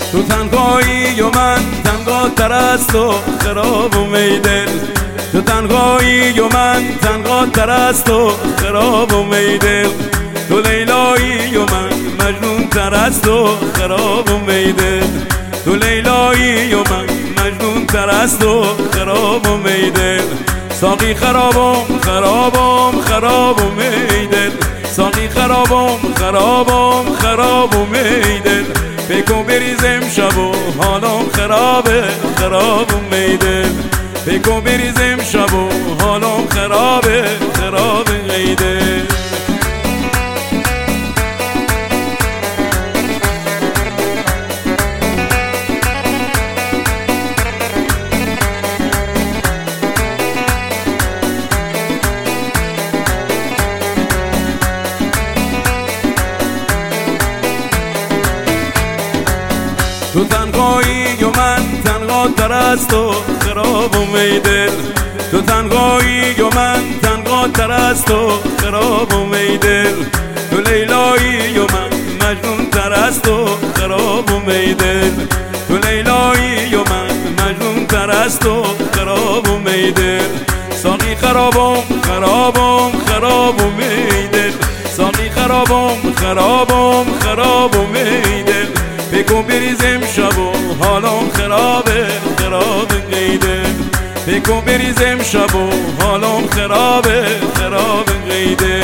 تو تنهایی و من تنها تر از تو خراب و میدل، تو تنهایی و من تنها تر از تو خراب و میدل، تو لیلایی و من مجنون تر از تو خراب و میدل، تو لیلایی و من مجنون تر از تو خراب و میدل. ساقی خرابم خرابم خراب و میدل، ساقی خرابم خرابم خراب و میدل، بکن بریزم شب و حالم خرابه خراب و میدل، بکن بریزم شب و حالم خرابه خراب میدل. تو تنهایی و من تنها تر از تو خراب و میدل، تو تنهایی و من تنها تر از تو خراب و میدل، تو لیلایی و من مجنون تر از تو خراب و میدل، تو لیلایی و من مجنون تر از تو خراب و میدل. ساقی خرابم خرابم خراب و میدل، ساقی خرابم خرابم خراب و میدل، بکن بریزم شب و حالم خرابه خراب غیده، بکن بریزم شب و حالم خرابه خراب غیده.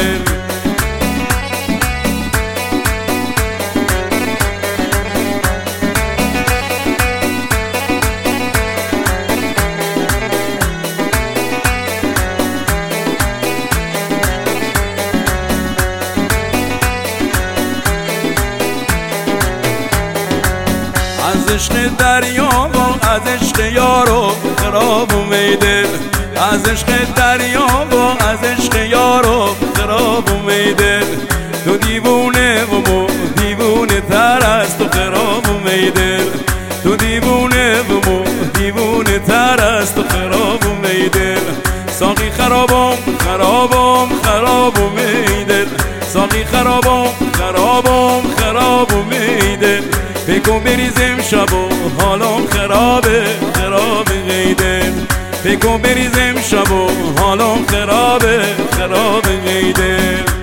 از عشق دریا و از عشق یارو خراب و میدل، از عشق دریا و از عشق یارو خراب و میدل، تو دیوونه و مو دیوونه تر از تو خراب و میدل، تو دیوونه و مو دیوونه تر از تو خراب و میدل. ساقی خرابم خرابم خراب و میدل، ساقی خرابم خرابم خراب و میدل، بکن بریزم شب و حالم خرابه خراب غیده، بکن بریزم شب و حالم خرابه خراب غیده.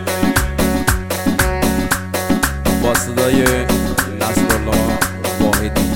با صدای نصرالله واحدی.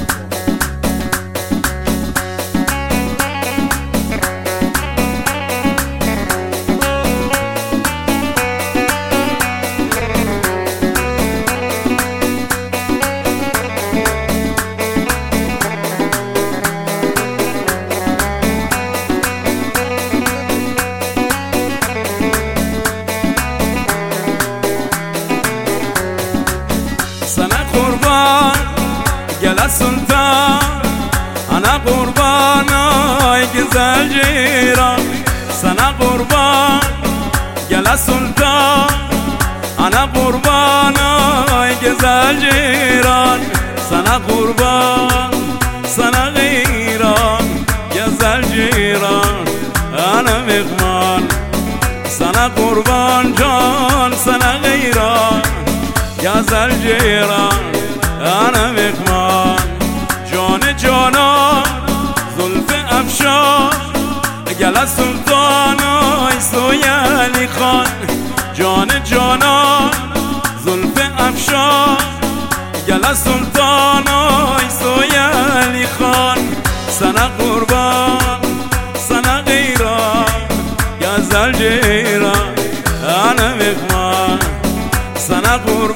گل سلطان انا قربان ای گزل جیران، سنا قربان گل سلطان انا قربان ای گزل جیران، سنا قربان سنا غیران گزل جیران انا مغمان، سنا قربان جان سنا غیران گزل جیران انا مغمان. جان جانان زلف افشان گل سلطان ای سوی علی خان، جان جانان زلف افشان گل سلطان ای سوی علی خان، سنا قربان سنا غیران گزل جیران انا مغمان، سنا قربان